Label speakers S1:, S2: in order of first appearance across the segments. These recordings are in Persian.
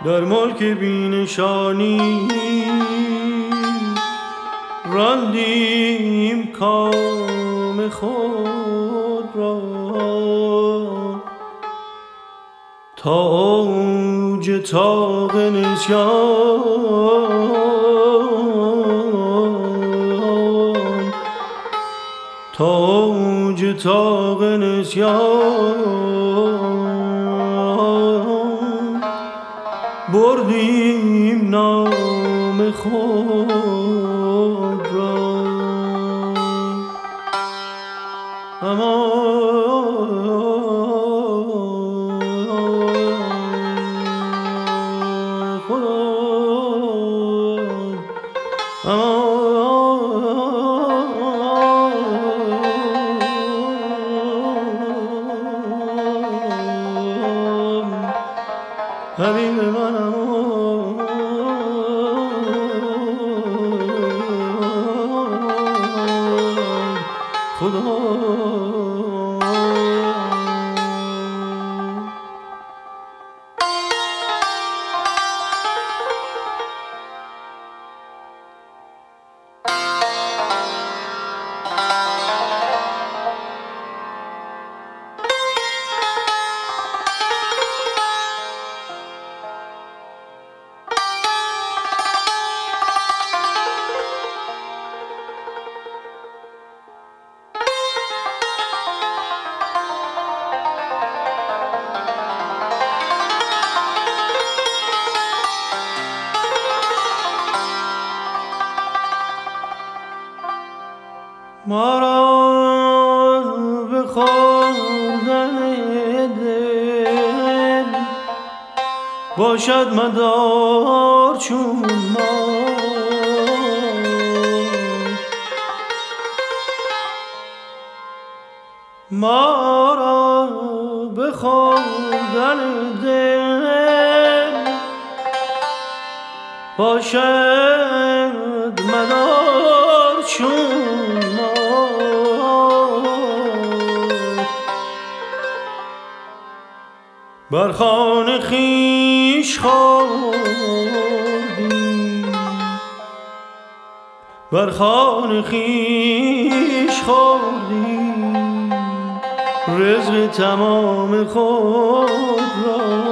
S1: در ملک بینشانی راندیم کام خود را تا اوج طاق نسیان، تا اوج طاق نسیان بردیم نام خود را. اما حبیب منم خدا. ما را به خوردن دل باشد مدار چون ما را به خوردن دل باشد مدار چون بر خوان خویش خوردیم، بر خوان خویش خوردیم رزق تمام خود را.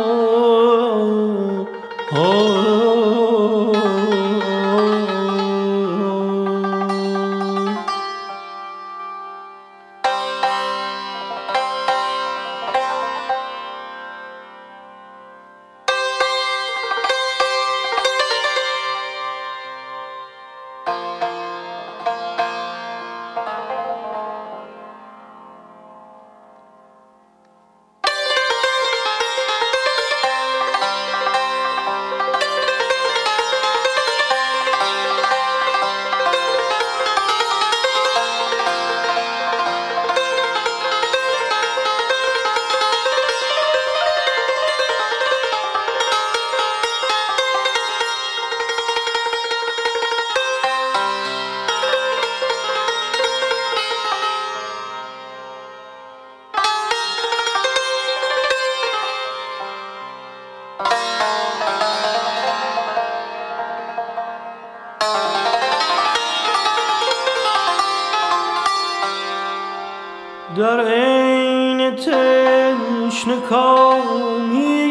S1: در عین تشنکامی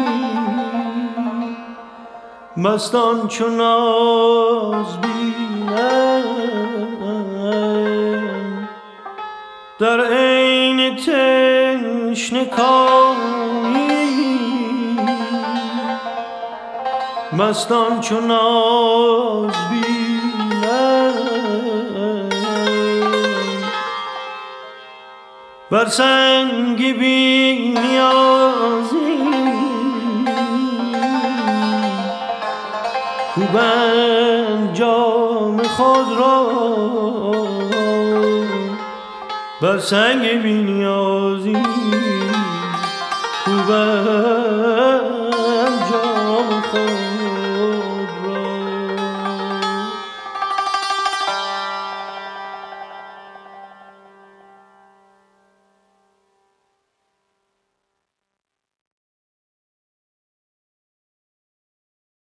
S1: مستان چو ناز بینم، در عین تشنکامی مستان چو ناز بینم، بر سنگ بی نیازی کوبند جام خود را، بر سنگ بی نیازی کوبند